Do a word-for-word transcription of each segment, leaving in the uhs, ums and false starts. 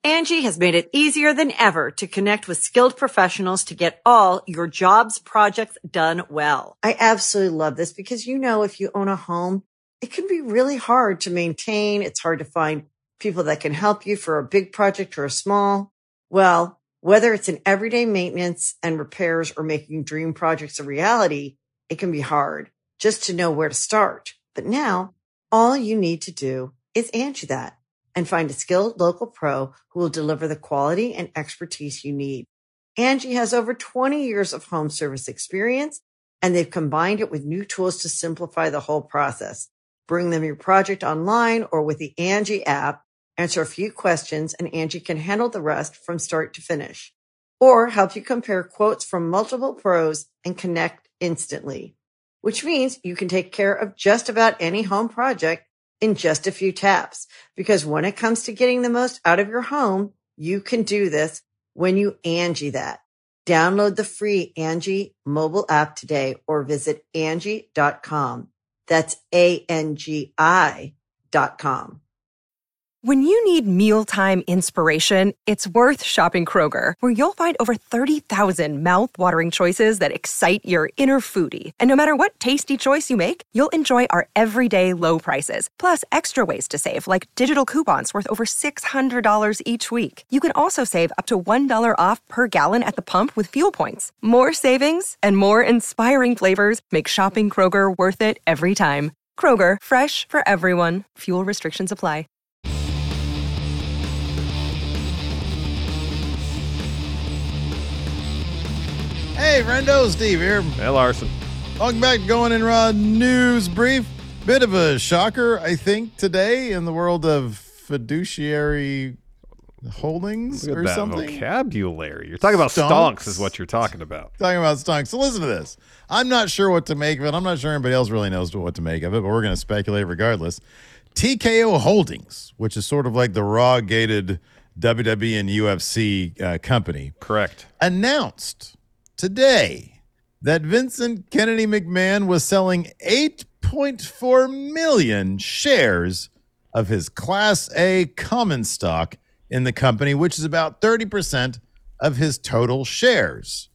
Angie has made it easier than ever to connect with skilled professionals to get all your jobs projects done well. I absolutely love this because, you know, if you own a home, it can be really hard to maintain. It's hard to find people that can help you for a big project or a small. Well, whether it's in everyday maintenance and repairs or making dream projects a reality, it can be hard just to know where to start. But now all you need to do is Angie that and find a skilled local pro who will deliver the quality and expertise you need. Angie has over twenty years of home service experience, and they've combined it with new tools to simplify the whole process. Bring them your project online or with the Angie app, answer a few questions, and Angie can handle the rest from start to finish. Or help you compare quotes from multiple pros and connect instantly, which means you can take care of just about any home project in just a few taps. Because when it comes to getting the most out of your home, you can do this when you Angie that. Download the free Angie mobile app today or visit Angie dot com. That's A N G I dot com. When you need mealtime inspiration, it's worth shopping Kroger, where you'll find over thirty thousand mouth-watering choices that excite your inner foodie. And no matter what tasty choice you make, you'll enjoy our everyday low prices, plus extra ways to save, like digital coupons worth over six hundred dollars each week. You can also save up to one dollar off per gallon at the pump with fuel points. More savings and more inspiring flavors make shopping Kroger worth it every time. Kroger, fresh for everyone. Fuel restrictions apply. Hey, Rendo, Steve here. Hey, Larson. Welcome back to Going In Raw News Brief. Bit of a shocker, I think, today in the world of fiduciary holdings Look at or that something. vocabulary. You're talking about Stonks. stonks is what you're talking about. Talking about stonks. So listen to this. I'm not sure what to make of it. I'm not sure anybody else really knows what to make of it, but we're going to speculate regardless. T K O Holdings, which is sort of like the raw-gated W W E and U F C uh, company. Correct. Announced today that Vincent Kennedy McMahon was selling eight point four million shares of his Class A common stock in the company, which is about thirty percent of his total shares.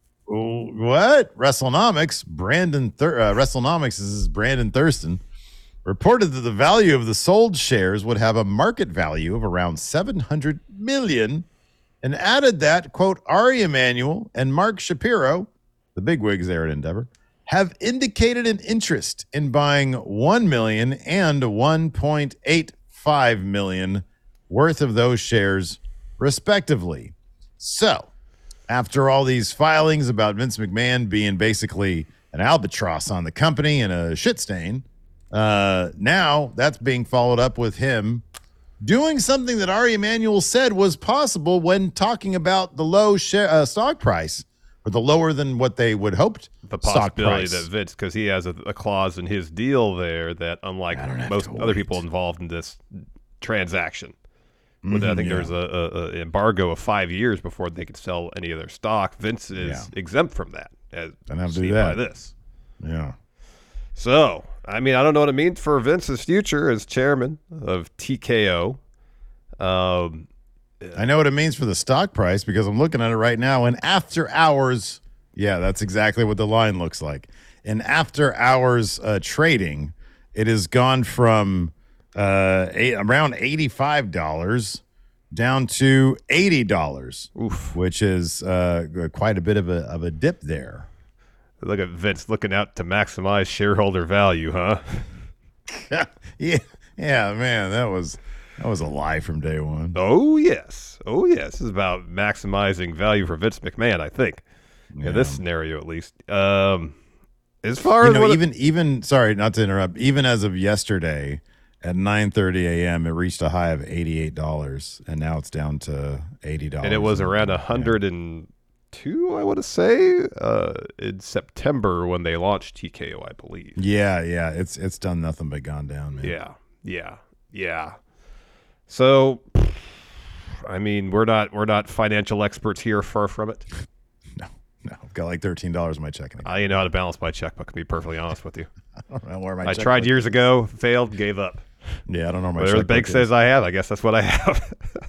What? WrestleNomics, Brandon Thur- uh, WrestleNomics is Brandon Thurston, reported that the value of the sold shares would have a market value of around seven hundred million dollars, and added that, quote, Ari Emanuel and Mark Shapiro, the bigwigs there at Endeavor, have indicated an interest in buying one million dollars and one point eight five million dollars worth of those shares, respectively. So, after all these filings about Vince McMahon being basically an albatross on the company and a shit stain, uh, now that's being followed up with him doing something that Ari Emanuel said was possible when talking about the low share, uh, stock price, or the lower than what they would hoped The stock possibility price. that Vince, because he has a, a clause in his deal there that, unlike most other wait. people involved in this transaction, mm-hmm, I think yeah. there's a, a, a embargo of five years before they could sell any of their stock. Vince is Yeah. exempt from that, as Don't have to seen do that. by this. Yeah. So, I mean, I don't know what it means for Vince's future as chairman of T K O. Um, I know what it means for the stock price because I'm looking at it right now. And after hours, yeah, that's exactly what the line looks like. In after hours uh, trading, it has gone from uh, eight, around eighty-five dollars down to eighty dollars, Oof. which is uh, quite a bit of a of a dip there. Look at Vince looking out to maximize shareholder value, huh? yeah, yeah, man, that was that was a lie from day one. Oh, yes. Oh, yes. This is about maximizing value for Vince McMahon, I think. Yeah. In this scenario, at least. Um, as far You as know, what it- even even sorry, not to interrupt. Even as of yesterday at nine thirty a.m., it reached a high of eighty-eight dollars, and now it's down to eighty dollars. and it was around one hundred two, I want to say, uh, in September when they launched T K O, I believe. Yeah, yeah, it's it's done nothing but gone down, man. Yeah, yeah, yeah. So, I mean, we're not we're not financial experts here, far from it. No, no, I've got like thirteen dollars in my checking account. I didn't know how to balance my checkbook, to be perfectly honest with you. I don't know where my I checkbook tried is. years ago, failed, gave up. Yeah, I don't know where my Whatever the checkbook bank is. says I have, I guess that's what I have.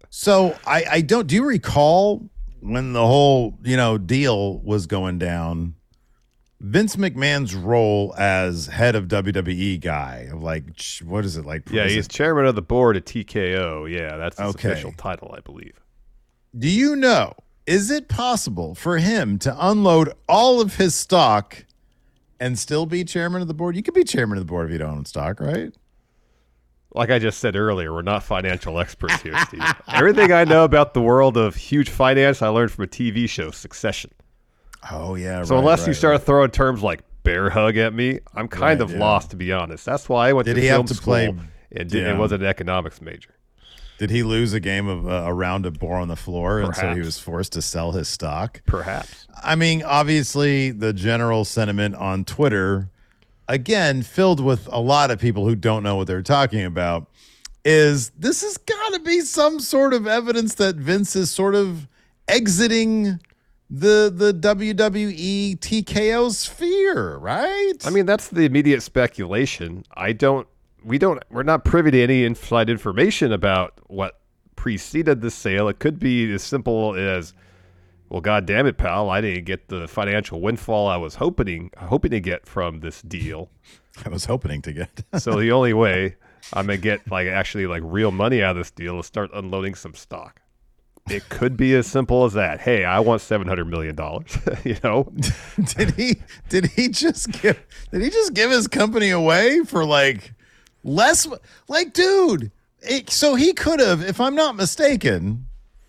So I, I don't. Do you recall when the whole you know deal was going down? Vince McMahon's role as head of W W E guy of like ch- what is it like? Yeah, is he's it- chairman of the board at T K O. Yeah, that's his Okay. official title, I believe. Do you know? Is it possible for him to unload all of his stock and still be chairman of the board? You could be chairman of the board if you don't own stock, right? Like I just said earlier, we're not financial experts here, Steve. Everything I know about the world of huge finance, I learned from a T V show, Succession. Oh yeah. So right, unless right, you start right. throwing terms like bear hug at me, I'm kind Right, of yeah. lost, to be honest. That's why I went Did to he have film to school play- and, did, yeah. and wasn't an economics major. Did he lose a game of uh, a round of Boar on the floor, and so he Perhaps. was forced to sell his stock? Perhaps. I mean, obviously, the general sentiment on Twitter, again, filled with a lot of people who don't know what they're talking about, is this has got to be some sort of evidence that Vince is sort of exiting the the W W E T K O sphere, right? I mean, that's the immediate speculation. I don't, we don't, we're not privy to any inside information about what preceded the sale. It could be as simple as, well, God damn it, pal, I didn't get the financial windfall I was hoping hoping to get from this deal. I was hoping to get. So the only way I'm gonna get like actually like real money out of this deal is start unloading some stock. It could be as simple as that. Hey, I want seven hundred million dollars. You know, did he did he just give did he just give his company away for like less like dude it, so he could have, if I'm not mistaken,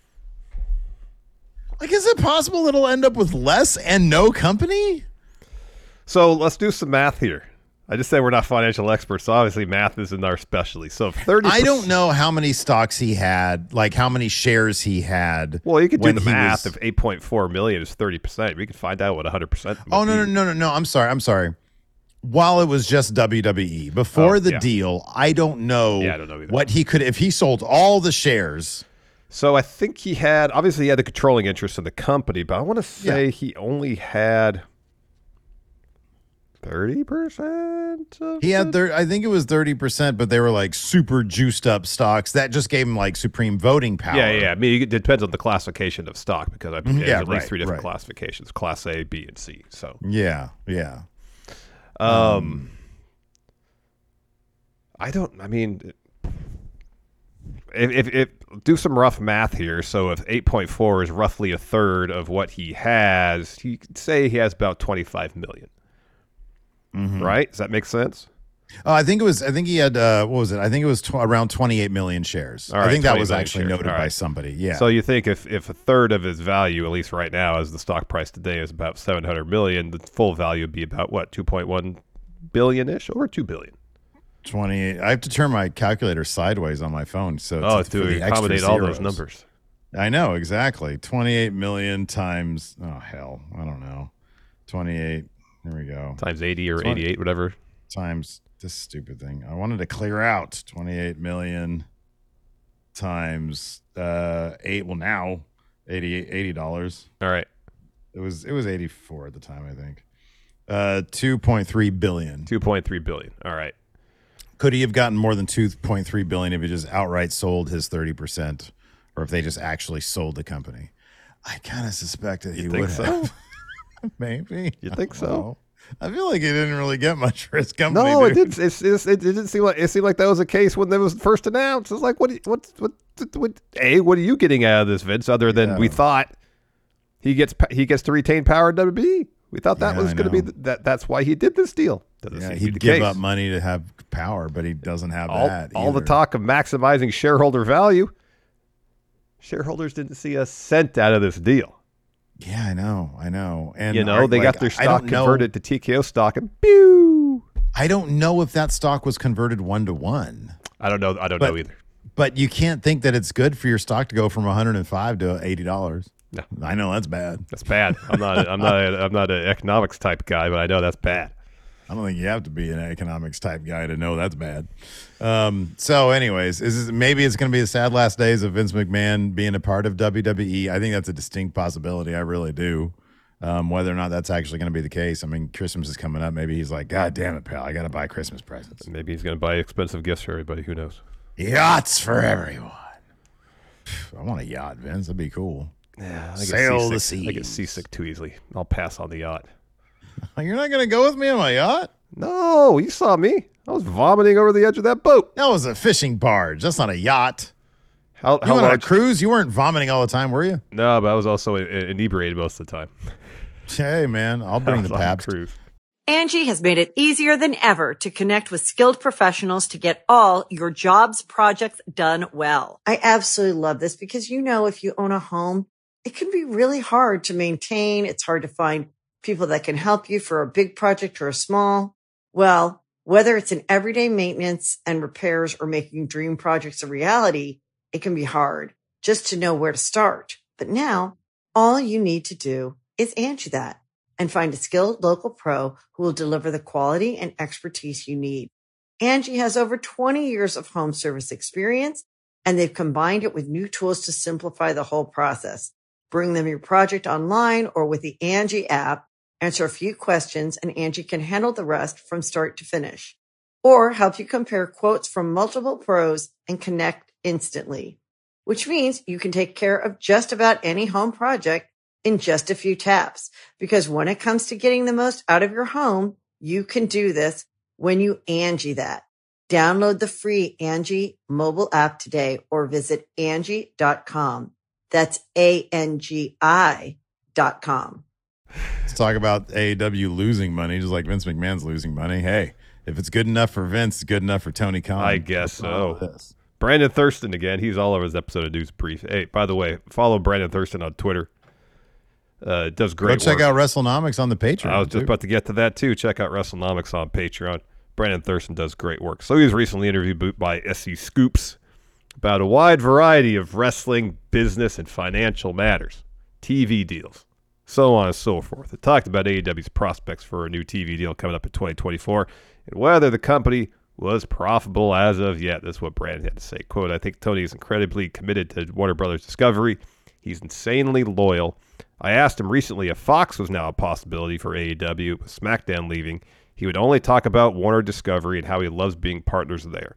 like is it possible it'll end up with less and no company? so let's do some math here. I just said we're not financial experts, so obviously math isn't our specialty. So if thirty I don't know how many stocks he had, like how many shares he had. Well, you could do when the he math. was- If eight point four million is thirty percent, we could find out what one hundred percent. Oh no no no no no! I'm sorry. I'm sorry. While it was just W W E before Oh, the yeah. deal, I don't know. Yeah, I don't know either. What he could if he sold all the shares. So I think he had, obviously he had the controlling interest in the company, but I want to say Yeah. he only had thirty percent. He had thir- I think it was thirty percent, but they were like super juiced up stocks that just gave him like supreme voting power. Yeah, yeah. I mean, it depends on the classification of stock because I believe Mhm, there's yeah, at least right, three different right. classifications: Class A, B, and C. So, Yeah, yeah. um, I don't. I mean, if, if if do some rough math here. So, if eight point four is roughly a third of what he has, you could say he has about twenty-five million. Mhm. Right? Does that make sense? Oh, I think it was. I think he had. Uh, what was it? I think it was tw- around twenty-eight million shares. All I right, think that twenty was million actually shares. noted All by right. somebody. Yeah. So you think if, if a third of his value, at least right now, as the stock price today is about seven hundred million, the full value would be about what, two point one billion ish, over two billion. twenty-eight. I have to turn my calculator sideways on my phone. So it's Oh, it's for to the extra accommodate all those zeros. numbers. I know exactly. twenty-eight million times. Oh hell, I don't know. twenty-eight. There we go. Times eighty or twenty eighty-eight, whatever. Times this stupid thing. I wanted to clear out twenty-eight million times uh eight. Well, now eighty-eight eighty dollars. All right. It was it was eighty-four at the time, I think. Uh, two point three billion. two point three billion. All right. Could he have gotten more than two point three billion if he just outright sold his thirty percent, or if they just actually sold the company? I kind of suspected he You think would so? have. Maybe. You think I so? don't know. I feel like he didn't really get much for his company. No, it dude. didn't. It's, it's, it didn't seem like it seemed like that was the case when that was first announced. It's like, what? do you- What? What? What? what a, what are you getting out of this, Vince? Other than Yeah. we thought he gets he gets to retain power at W W E. We thought that Yeah, was I going to be know. the, that. That's why he did this deal. Doesn't Yeah, seem to be he'd the give case. up money to have power, but he doesn't have all, that. all the either. talk of maximizing shareholder value. Shareholders didn't see a cent out of this deal. Yeah, I know, I know. And You know, are- they like, got their I don't stock know- converted to T K O stock, and pew. I don't know if that stock was converted one to one. I don't know. I don't But- know either. But you can't think that it's good for your stock to go from one hundred five to eighty dollars. No. I know that's bad. That's bad. I'm not. I'm not. A, I'm not an economics type guy, but I know that's bad. I don't think you have to be an economics type guy to know that's bad. Um, so, anyways, is this, maybe it's going to be the sad last days of Vince McMahon being a part of W W E. I think that's a distinct possibility. I really do. Um, whether or not that's actually going to be the case. I mean, Christmas is coming up. Maybe he's like, God damn it, pal, I got to buy Christmas presents. Maybe he's going to buy expensive gifts for everybody. Who knows? Yachts for everyone. I want a yacht, Vince. That'd be cool. Yeah, I get Sail the seasick. I get seas. seasick too easily. I'll pass on the yacht. You're not going to go with me on my yacht? No, you saw me. I was vomiting over the edge of that boat. That was a fishing barge. That's not a yacht. How, You how went on a large? cruise? You weren't vomiting all the time, were you? No, but I was also i- inebriated most of the time. Hey, man, I'll I bring was the on a Pabst. cruise. Angie has made it easier than ever to connect with skilled professionals to get all your jobs projects done well. I absolutely love this because, you know, if you own a home, it can be really hard to maintain. It's hard to find people that can help you for a big project or a small. Well, whether it's in everyday maintenance and repairs or making dream projects a reality, it can be hard just to know where to start. But now all you need to do is Angie that and find a skilled local pro who will deliver the quality and expertise you need. Angie has over twenty years of home service experience, and they've combined it with new tools to simplify the whole process. Bring them your project online or with the Angie app, answer a few questions, and Angie can handle the rest from start to finish. Or help you compare quotes from multiple pros and connect instantly, which means you can take care of just about any home project in just a few taps. Because when it comes to getting the most out of your home, you can do this when you Angie that. Download the free Angie mobile app today or visit Angie dot com. That's A N G I dot com. Let's talk about A E W losing money, just like Vince McMahon's losing money. Hey, if it's good enough for Vince, it's good enough for Tony Khan. I guess What's wrong with so. this? Brandon Thurston again. He's all over his episode of News Brief. Hey, by the way, follow Brandon Thurston on Twitter. Uh, does Go great check work. out WrestleNomics on the Patreon. I was just too. about to get to that too. Check out WrestleNomics on Patreon. Brandon Thurston does great work. So he was recently interviewed by S E Scoops about a wide variety of wrestling, business, and financial matters, T V deals, so on and so forth. It talked about A E W's prospects for a new T V deal coming up in twenty twenty-four and whether the company was profitable as of yet. That's what Brandon had to say. Quote, I think Tony is incredibly committed to Warner Brothers Discovery. He's insanely loyal. I asked him recently if Fox was now a possibility for A E W, with SmackDown leaving. He would only talk about Warner Discovery and how he loves being partners there.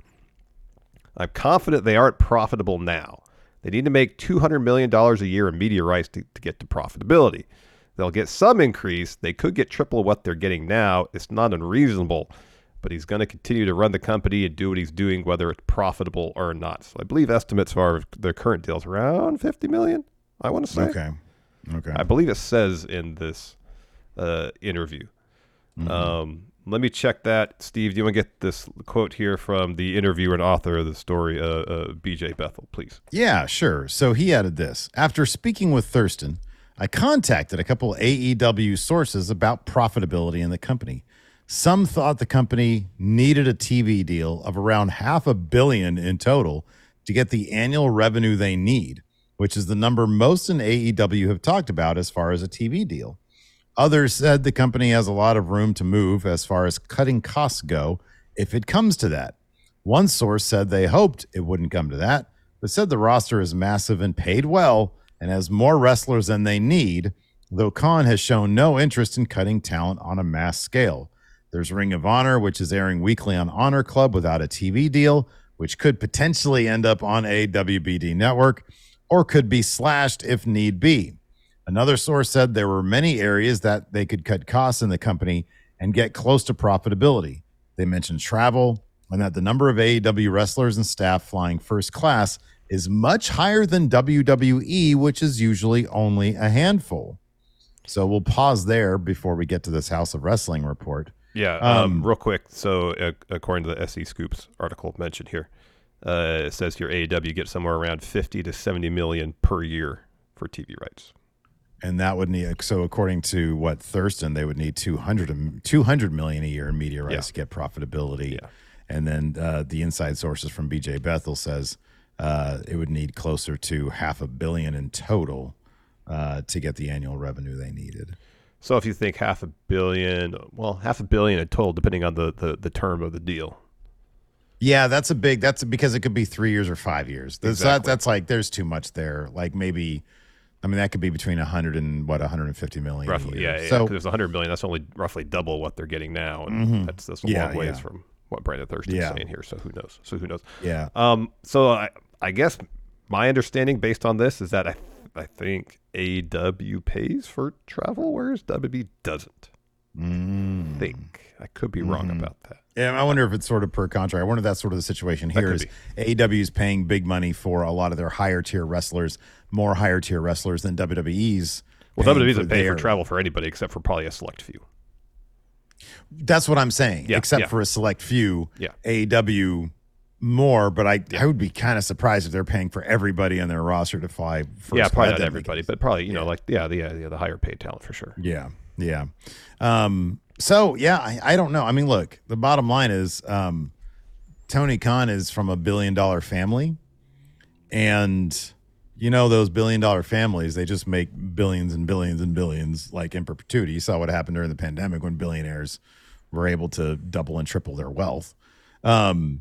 I'm confident they aren't profitable now. They need to make two hundred million dollars a year in media rights to, to get to profitability. They'll get some increase. They could get triple what they're getting now. It's not unreasonable, but he's going to continue to run the company and do what he's doing, whether it's profitable or not. So I believe estimates for their current deals around fifty million dollars, I want to say. Okay. Okay. I believe it says in this uh, interview. Mm-hmm. Um, let me check that. Steve, do you want to get this quote here from the interviewer and author of the story, uh, uh, B J Bethel, please? Yeah, sure. So he added this. After speaking with Thurston, I contacted a couple A E W sources about profitability in the company. Some thought the company needed a T V deal of around half a billion in total to get the annual revenue they need, which is the number most in A E W have talked about as far as a T V deal. Others said the company has a lot of room to move as far as cutting costs go if it comes to that. One source said they hoped it wouldn't come to that, but said the roster is massive and paid well and has more wrestlers than they need, though Khan has shown no interest in cutting talent on a mass scale. There's Ring of Honor, which is airing weekly on Honor Club without a T V deal, which could potentially end up on a W B D network or could be slashed if need be. Another source said there were many areas that they could cut costs in the company and get close to profitability. They mentioned travel and that the number of A E W wrestlers and staff flying first class is much higher than W W E, which is usually only a handful. So we'll pause there before we get to this House of Wrestling report. Yeah, um, Um, real quick. So uh, according to the S E Scoops article mentioned here, uh, it says here A E W gets somewhere around fifty to seventy million per year for T V rights. And that would need, so according to what Thurston, they would need two hundred, two hundred million a year in media rights Yeah. to get profitability. Yeah. And then uh, the inside sources from B J Bethel says uh, it would need closer to half a billion in total uh, to get the annual revenue they needed. So if you think half a billion, well, half a billion in total, depending on the, the, the term of the deal. Yeah, that's a big, that's because it could be three years or five years. That's, that, Exactly. that's like, there's too much there. Like maybe, I mean, that could be between one hundred and what, one hundred fifty million. a Roughly, year. yeah. yeah So, Because there's one hundred million. That's only roughly double what they're getting now. And Mhm. that's, that's a Yeah, long ways yeah. from what Brandon Thurston's Yeah. saying here. So who knows? So who knows? yeah. Um, so I, I guess my understanding based on this is that I I think A E W pays for travel, whereas W W E doesn't. Mm. I think. I could be wrong mm-hmm. about that. Yeah, I wonder if it's sort of per contract. I wonder if that's sort of the situation here is A E W is paying big money for a lot of their higher tier wrestlers, more higher tier wrestlers than W W E's. Well, W W E doesn't pay their... for travel for anybody except for probably a select few. That's what I'm saying. Yeah, except yeah. for a select few. Yeah. A E W more, but I yeah. I would be kind of surprised if they're paying for everybody on their roster to fly first. Yeah, probably not everybody, but probably, you yeah. know, like, yeah, the, yeah, the higher paid talent for sure. Yeah, yeah. Um, so, yeah, I, I don't know. I mean, look, the bottom line is um, Tony Khan is from a billion-dollar family, and, you know, those billion-dollar families, they just make billions and billions and billions, like, in perpetuity. You saw what happened during the pandemic when billionaires were able to double and triple their wealth. Um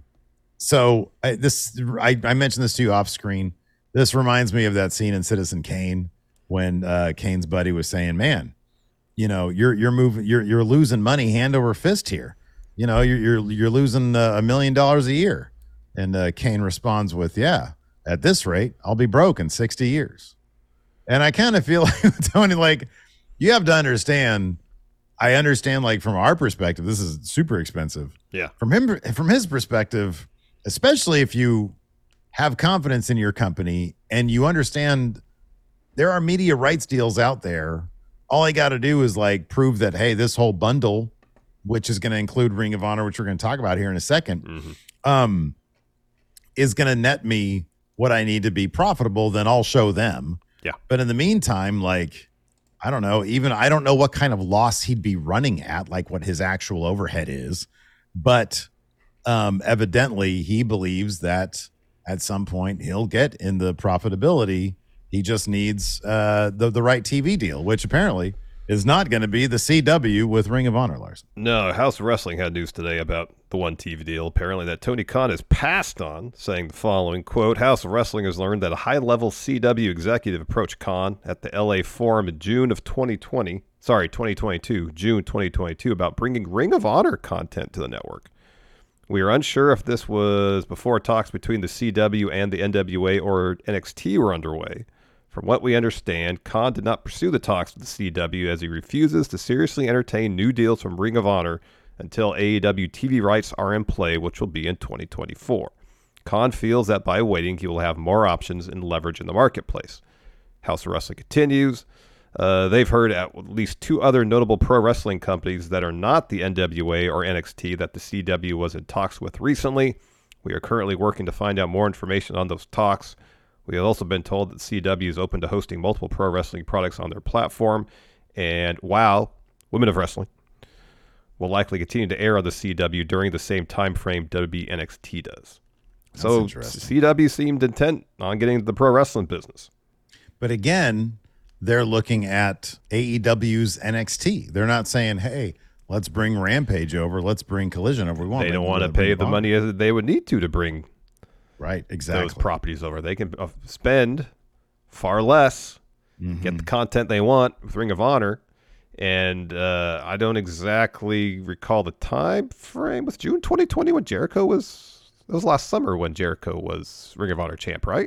So I, this, I, I mentioned this to you off screen. This reminds me of that scene in Citizen Kane when uh, Kane's buddy was saying, "Man, you know, you're you're moving, you're you're losing money hand over fist here. You know, you're you're you're losing uh, a million dollars a year." And uh, Kane responds with, "Yeah, at this rate, I'll be broke in sixty years." And I kind of feel like Tony, like, you have to understand. I understand, like, from our perspective, this is super expensive. Yeah. From him, from his perspective. Especially if you have confidence in your company and you understand there are media rights deals out there. All I got to do is like prove that, hey, this whole bundle, which is going to include Ring of Honor, which we're going to talk about here in a second, mm-hmm. um, is going to net me what I need to be profitable. Then I'll show them. Yeah. But in the meantime, like, I don't know, even I don't know what kind of loss he'd be running at, like what his actual overhead is. But Um, evidently, he believes that at some point he'll get in the profitability. He just needs uh, the the right T V deal, which apparently is not going to be the C W with Ring of Honor, Larson. No, House of Wrestling had news today about the one T V deal, apparently that Tony Khan has passed on, saying the following, quote, House of Wrestling has learned that a high-level C W executive approached Khan at the L A Forum in June of twenty twenty, sorry, twenty twenty-two, June twenty twenty-two, about bringing Ring of Honor content to the network. We are unsure if this was before talks between the C W and the N W A or N X T were underway. From what we understand, Khan did not pursue the talks with the C W as he refuses to seriously entertain new deals from Ring of Honor until A E W T V rights are in play, which will be in twenty twenty-four. Khan feels that by waiting, he will have more options and leverage in the marketplace. House of Wrestling continues. Uh, they've heard at least two other notable pro wrestling companies that are not the N W A or N X T that the C W was in talks with recently. We are currently working to find out more information on those talks. We have also been told that C W is open to hosting multiple pro wrestling products on their platform. And WOW, Women of Wrestling, will likely continue to air on the C W during the same time frame W W E N X T does. That's so C W seemed intent on getting into the pro wrestling business. But again, they're looking at A E W's N X T. They're not saying, hey, let's bring Rampage over. Let's bring Collision over. We want they don't want to pay the money as they would need to to bring right, exactly. those properties over. They can spend far less, mm-hmm. get the content they want with Ring of Honor. And uh, I don't exactly recall the time frame. Was June twenty twenty when Jericho was, it was last summer when Jericho was Ring of Honor champ, right?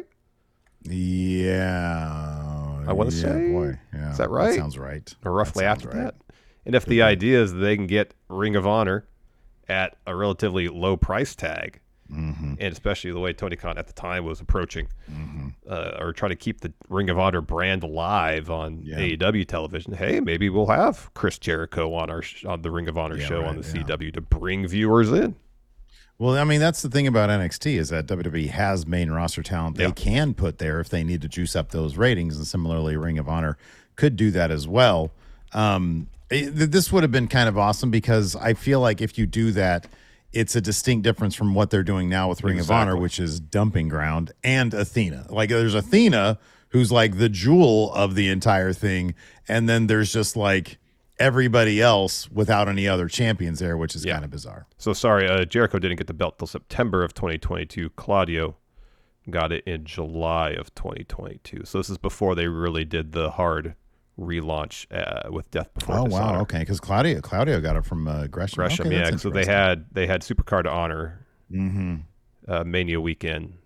Yeah. I want to yeah, say, boy. Yeah, is that right? That sounds right. Or roughly that after right. that. And if Good the point. idea is that they can get Ring of Honor at a relatively low price tag, mm-hmm. and especially the way Tony Khan at the time was approaching, mm-hmm. uh, or trying to keep the Ring of Honor brand alive on yeah. A E W television, hey, maybe we'll have Chris Jericho on our sh- on the Ring of Honor yeah, show right, on the yeah. C W to bring viewers in. Well, I mean, that's the thing about N X T is that W W E has main roster talent they yeah. can put there if they need to juice up those ratings. And similarly, Ring of Honor could do that as well. Um, it, this would have been kind of awesome because I feel like if you do that, it's a distinct difference from what they're doing now with Ring exactly. of Honor, which is dumping ground, and Athena. Like there's Athena, who's like the jewel of the entire thing. And then there's just like everybody else without any other champions there, which is yeah. kind of bizarre. So sorry, uh, Jericho didn't get the belt till September of twenty twenty-two. Claudio got it in July of twenty twenty-two. So this is before they really did the hard relaunch uh, with Death Before oh, Dishonor. wow, okay, because Claudio Claudio got it from uh, Gresham. Gresham, okay, yeah. So they had they had Supercard of Honor mm-hmm. uh, Mania weekend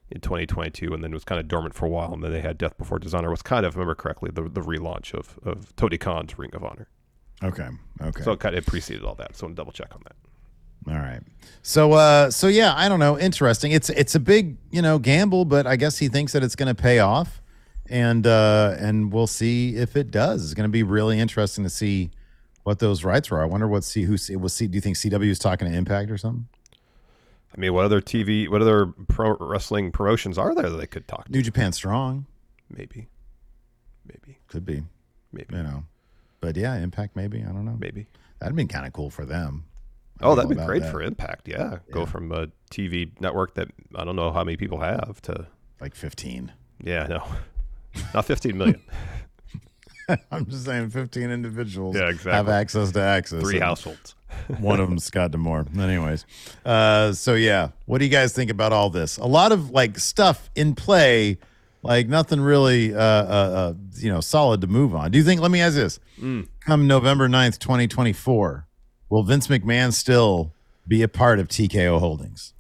in twenty twenty-two, and then it was kind of dormant for a while, and then they had Death Before Dishonor. Was kind of, if I remember correctly, the the relaunch of of Tony Khan's Ring of Honor. Okay. Okay. So it kind of preceded all that. So I'm double check on that. All right. So uh so yeah, I don't know. Interesting. It's it's a big, you know, gamble, but I guess he thinks that it's going to pay off, and uh and we'll see if it does. It's going to be really interesting to see what those rights were. I wonder what C who was C. Do you think C W is talking to Impact or something? I mean, what other T V, what other pro wrestling promotions are there that they could talk to? New Japan Strong, maybe, maybe, could be, maybe, you know, but yeah, Impact maybe. I don't know. Maybe that'd been kind of cool for them. I oh, that'd be great that. for Impact. Yeah. yeah, go from a T V network that I don't know how many people have to like fifteen. Yeah, no, not fifteen million. I'm just saying, fifteen individuals yeah, exactly. have access to access. Three households. One of them, Scott D'Amore. Anyways, uh, so yeah, what do you guys think about all this? A lot of like stuff in play, like nothing really, uh, uh, uh, you know, solid to move on. Do you think? Let me ask this: mm. Come November ninth, twenty twenty-four, will Vince McMahon still be a part of T K O Holdings?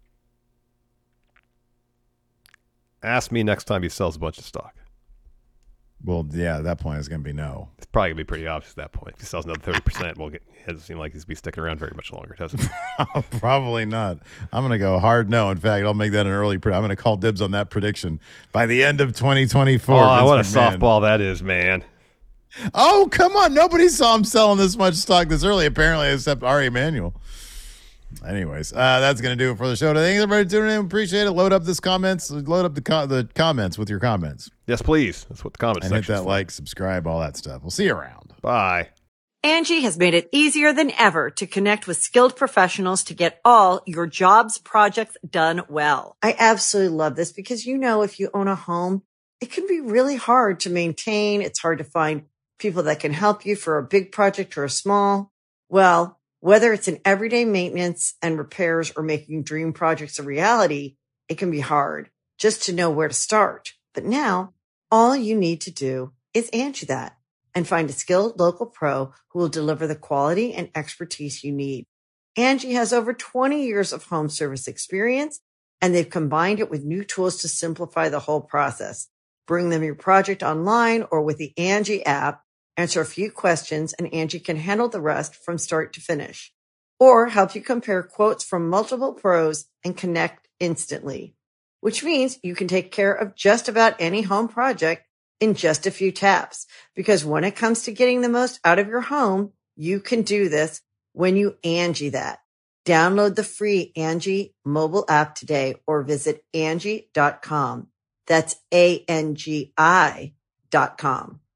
Ask me next time he sells a bunch of stock. Well, yeah, at that point it's going to be no. It's probably going to be pretty obvious at that point. If he sells another thirty percent, well, it doesn't seem like he's be sticking around very much longer, does it? Probably not. I'm going to go hard no. In fact, I'll make that an early pre- I'm going to call dibs on that prediction. By the end of twenty twenty-four. Oh, Vince what a McMahon. softball that is, man. Oh, come on. Nobody saw him selling this much stock this early, apparently, except Ari Emanuel. Anyways, uh, that's going to do it for the show today. Thanks everybody for tuning in. Appreciate it. Load up this comments. Load up the co- the comments with your comments. Yes, please. That's what the comments and hit that for. like, subscribe, all that stuff. We'll see you around. Bye. Angie has made it easier than ever to connect with skilled professionals to get all your jobs projects done well. I absolutely love this because, you know, if you own a home, it can be really hard to maintain. It's hard to find people that can help you for a big project or a small. Well, whether it's in everyday maintenance and repairs or making dream projects a reality, it can be hard just to know where to start. But now, all you need to do is Angie that and find a skilled local pro who will deliver the quality and expertise you need. Angie has over twenty years of home service experience, and they've combined it with new tools to simplify the whole process. Bring them your project online or with the Angie app. Answer a few questions, and Angie can handle the rest from start to finish. Or help you compare quotes from multiple pros and connect instantly. Which means you can take care of just about any home project in just a few taps. Because when it comes to getting the most out of your home, you can do this when you Angie that. Download the free Angie mobile app today or visit Angie dot com. That's A N G I dot com.